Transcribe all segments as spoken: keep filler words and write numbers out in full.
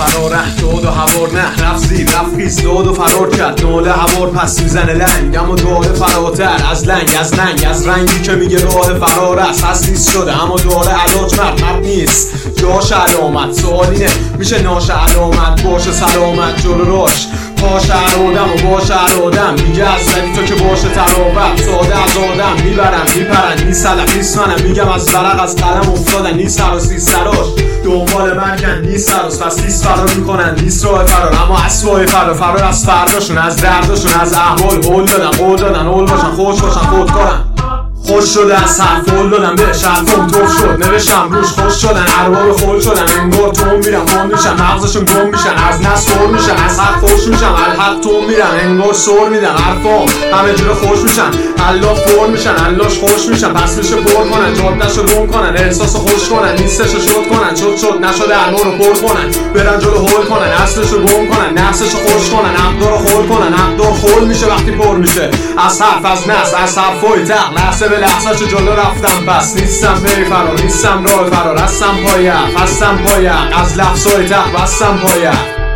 فراره داد و هوار نه رفت زیر رفت خیز داد و فرار کرد ناله هوار پس میزنه لنگ اما داره فراتر از لنگ از لنگ از رنگی که میگه راه فرار است هست نیست شده اما داره علاج مرد مرد نیست جاش علامت سوالینه میشه ناش علامت باشه سلامت جلو راش پاش ارادم و باش ارادم میگه از زدی تو که باشه تراوت ساده از آدم میبرم میپرن نیست سلف نیست منم میگم از ورق از قلم افتادن نیست سراس نیست سراش دنبال مرکن نیست سراس پس نیست فرار میکنن نیست راه فرار اما اسبای فرار فرار از فرداشون از درداشون از احوال هول دادن قول دادن هول باشن خوش باشن خود کنن خوش شده از حرف هول دادم به شرفم توف شد نوشتم روش خوش شدن ارباب خول شدن انگار توم میرم بام میشن مغزشون گم میشن از نس فور میشن از حق خوش میشن الحق توم میرم انگار سور میدم حرفام همه جوره خوش میشن الله فور میشن اللهش خوش میشن پس میشه پر کنن جادهشو گم کنن احساسو خوش کنن نیستشو شد کنن شد شد نشده علمو رو پر کنن برن جلو هول کنن اصلشو گم کنن نفسشو خوش کنن عقدارو خول کنن عقدار خول میشه وقتی پر میشه از حرف از نس از حرفای تق لحظه به لحظه چه جلو رفتم بس نیستم بری فرار نیستم راه فرار هستم پایه هستم پایه از لفظای تق بستم پایه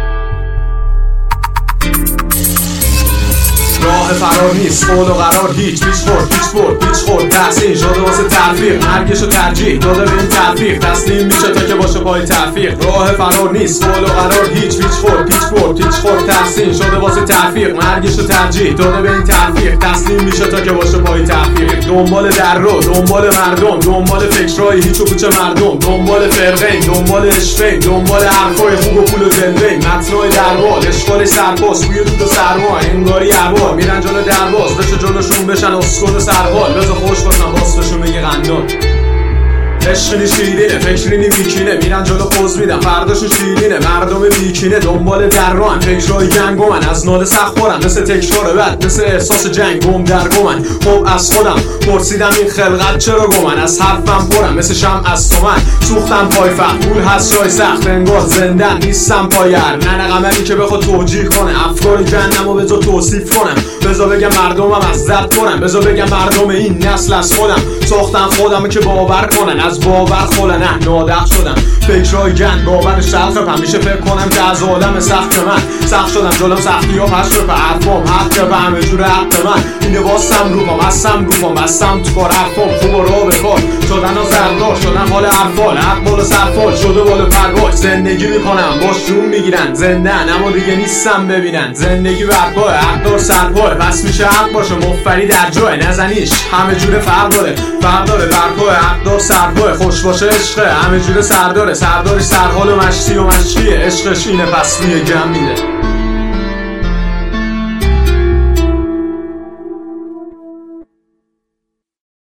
راه فرار نیست قول و قرار هیچ پیچ خورد پیچ برد پیچ خورد تحسین شده واسه ترفیق مرگشو ترجیح داده به این ترفیق تسلیم میشه تا که باشه پای ترفیق راه فرار نیست قول و قرار هیچ پیچ خورد پیچ برد پیچ خورد تحسین شده واسه ترفیق مرگشو ترجیح داده به این ترفیق تسلیم میشه تا که باشه پای ترفیق دنبال در رو دنبال مردم دنبال فکرای هیچ و پوچ مردم دنبال فرقین دنبال عشقین دنبال حرفای خوب و پول و دلوین متنای دربال اشکال سرپاس بوی دود و سرما انگاری ارباب میرن جلو درواز بشه جلوشون بشن اسکل و سرحال بذار خوش باشن باستشون میگه قندون عشقینی شیرینه فکرینی میکینه میرن جلو پوز میدن فرداشون شیرینه مردم بیکینه دنبال در رو هم فکرهای جنگ من از ناله سخت خورم مثل تکرار بد مثل احساس جنگ گم در گمن خب از خودم پرسیدم این خلقت چرا گمن از حرفم پرم مثل شم از تو من سوختم پای فخت پول هست جای سخت انگار زندن نیستم پایر نه قمری که بخواد توجیه کنه افکار جهنمو بذار توصیف کنم بذار بگم مردمم از زد کنم بذار بگم مردم این نسل از خودم ساختم خودمو که باور کنن از باور خوله نه نادق شدم فکرهای گند باور شلخ همیشه فکر کنم که از عالم سخت من سخت شدم جلوم سختی ها پس شد به حرفام حق به همه جور حق من اینه باستم روپام هستم روپام بستم تو کار حرفام خوب و را به کار شدن و زردار شدن حال حرفال حق بالا سرفال شده بالا پرواز زندگی میکنم باش جون میگیرن زندن اما دیگه نیستم ببینن زندگی برپای حق دار سرپای پس میشه حق باشه مفری در جای نزنیش همه جور فرق داره فرق داره برپای حق دار سرپای خوش باشه عشقه همه جوره سرداره سردارش سرحال و مشتی و مشقیه عشقش اینه پس روی گم میده